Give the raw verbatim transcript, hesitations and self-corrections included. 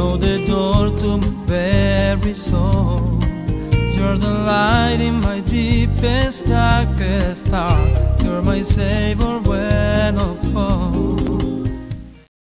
know the door to my very soul. You're the light in my deepest, darkest dark. You're my savior when I fall.